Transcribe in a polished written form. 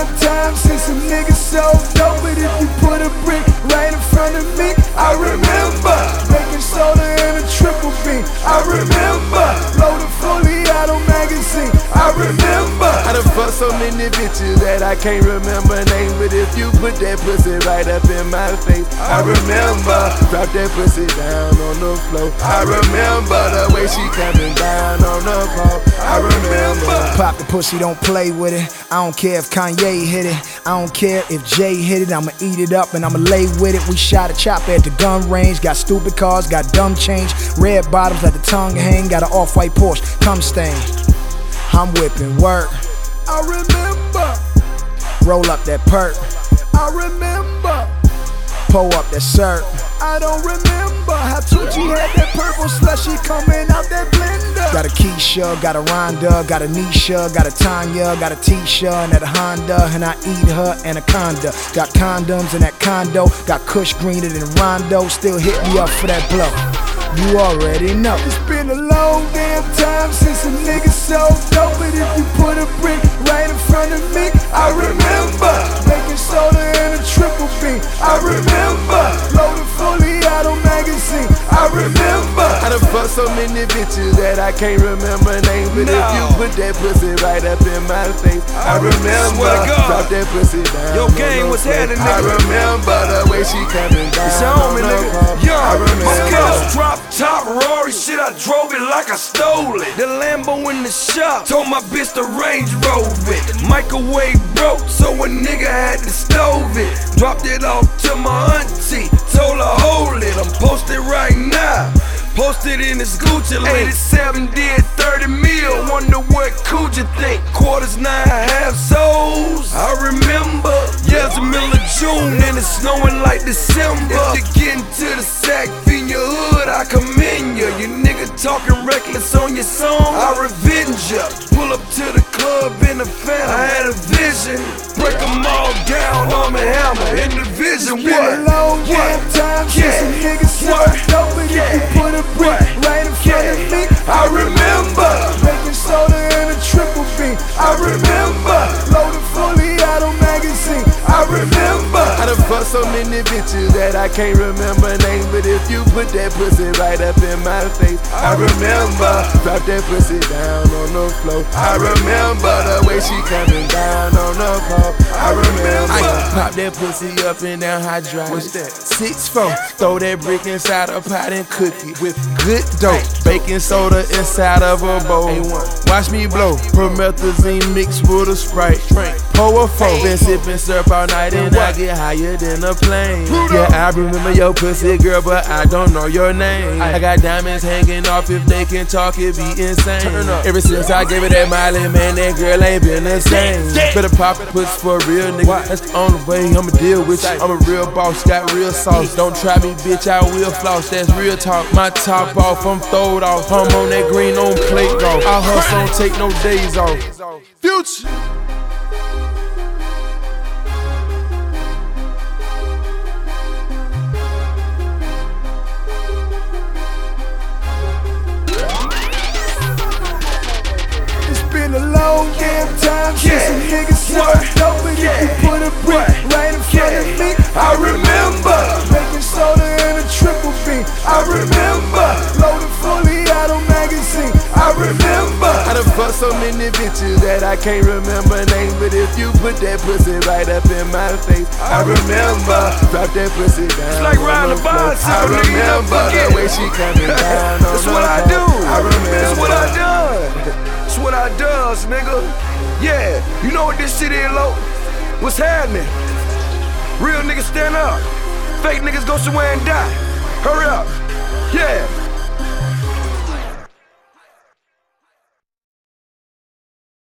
time since a nigga so dope, but if you put a brick right in front of me, I remember baking soda and a triple beam. I remember loaded fully out on magazine. I remember I done fucked so many bitches that I can't remember names, but if you put that pussy right up in my face, I remember drop that pussy down on the floor. I remember the way she coming down on the pole. I remember. Pop the pussy, don't play with it. I don't care if Kanye hit it. I don't care if Jay hit it. I'ma eat it up and I'ma lay with it. We shot a chopper at the gun range. Got stupid cars, got dumb change. Red bottoms, let the tongue hang. Got an off-white Porsche, cum stain. I'm whipping work. I remember. Roll up that perk. I remember. Pull up that shirt. I don't remember how Tucci had that purple slushy coming out that blender. Got a Keisha, got a Rhonda, got a Nisha, got a Tanya, got a Tisha, and at a Honda, and I eat her anaconda. Got condoms in that condo, got Kush greener than Rondo. Still hit me up for that blow. You already know. It's been a long damn time since a nigga so dope, but if you put a brick right in front of me, I remember baking soda and a triple beam. I remember loaded fully out on magazine. I remember I done fucked so many bitches that I can't remember names, but if you put that pussy right up in my face, I remember drop that pussy down. Yo, gang, what's happening, I nigga? remember the way she coming down. It's on me, nigga. Yo, I remember. my couch drop top Rory, shit, I drove it like I stole it. The Lambo in the shop, told my bitch to Range Rover it. Microwave broke, so a nigga had to stove it. Dropped it off to my auntie, told her hold it. I'm posted right now, posted in this Gucci link. 87 did 30 mil, wonder what Coogee think. Quarters, 9 half souls. I remember, yeah, it's the middle of June and it's snowing like December. If you're getting to the sack, in your hood, I commend ya. You nigga talking reckless on your song, I revenge ya. Pull up to the club in the Phantom, I had a vision. Break them all down, arm and hammer in the vision. It's been a long damn time since a nigga so dope, but if you put a brick right in front of me, I remember baking soda and a triple beam. I remember loaded fully out on magazine. I remember I done fucked so many bitches that I can't remember names, but if you put that pussy right up in my face, I remember drop that pussy down on the floor. I remember the way she coming down on the pole. I remember. Pop that pussy up and down hydraulic. What's that? 6'4", throw that brick inside a pot and cook it with good dope. Baking soda inside of a bowl. Watch me blow, promethazine mixed with a Sprite. Pour a 4, been sipping syrup all night and I get higher than a plane. Yeah, I remember your pussy girl, but I don't know your name. I got diamonds hanging off, if they can talk, it be insane. Ever since I gave her that Miley, man, that girl ain't been the same. Better pop a pussy for a real nigga, that's the only way I'ma deal with you. I'm a real boss, got real sauce. Don't try me, bitch, I will floss, that's real talk. My top off, I'm throwed off. I'm on that green on plate golf. I hustle, don't take no days off. Future. been a long damn time since a nigga so dope, but if you put a brick right in front of me, I remember baking soda and a triple beam. I remember loaded fully out on magazine. I remember I done fucked so many bitches that I can't remember names, but if you put that pussy right up in my face, I remember drop that pussy down. It's like riding a bicycle, I remember the way she coming down. That's what I do. I remember. That's what I done. That's what I does, nigga. Yeah, you know what this shit is, low? What's happening? Real niggas stand up. Fake niggas go somewhere and die. Hurry up. Yeah.